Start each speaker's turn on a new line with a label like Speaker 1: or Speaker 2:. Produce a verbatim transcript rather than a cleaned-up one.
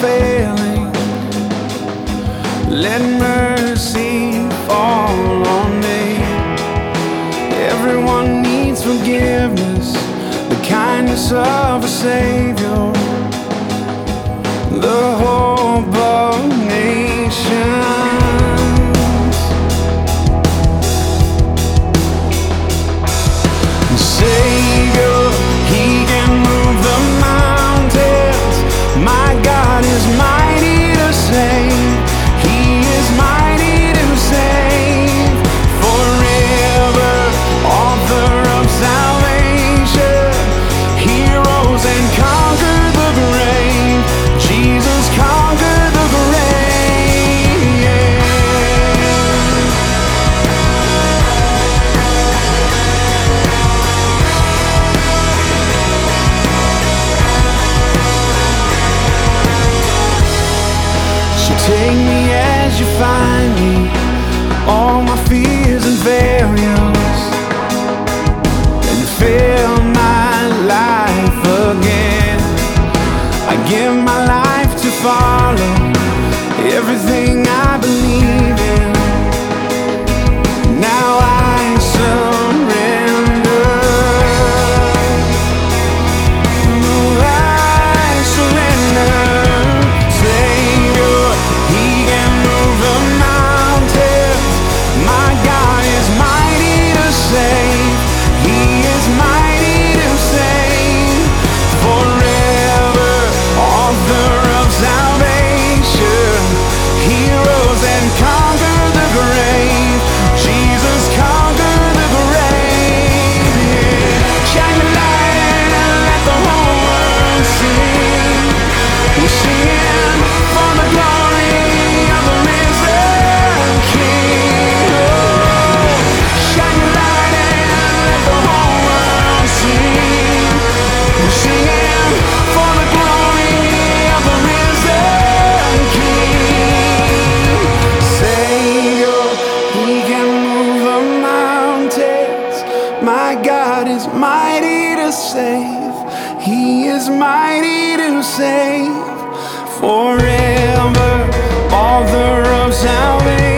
Speaker 1: failing. Let mercy fall on me. Everyone needs forgiveness, the kindness of a Savior, the hope of nations. Savior, He can move the mountains. My God is mighty to save. He is mighty to save. Forever, author of salvation. He rose and conquered the grave. Jesus conquered the grave. Yeah. Take me as you find me, all my fears and failures, and fill my life again. I give my life to follow everything I believe in. Now I surrender. Oh, I surrender. My God is mighty to save. He is mighty to save. Forever, author of salvation.